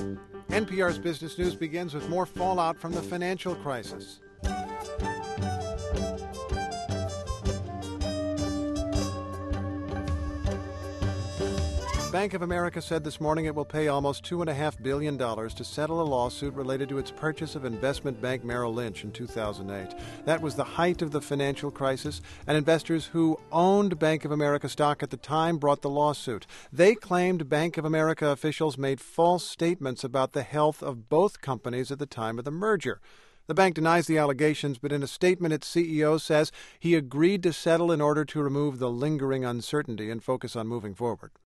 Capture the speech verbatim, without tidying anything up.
N P R's Business News begins with more fallout from the financial crisis. Bank of America said this morning it will pay almost two point five billion dollars to settle a lawsuit related to its purchase of investment bank Merrill Lynch in two thousand eight. That was the height of the financial crisis, and investors who owned Bank of America stock at the time brought the lawsuit. They claimed Bank of America officials made false statements about the health of both companies at the time of the merger. The bank denies the allegations, but in a statement, its C E O says he agreed to settle in order to remove the lingering uncertainty and focus on moving forward.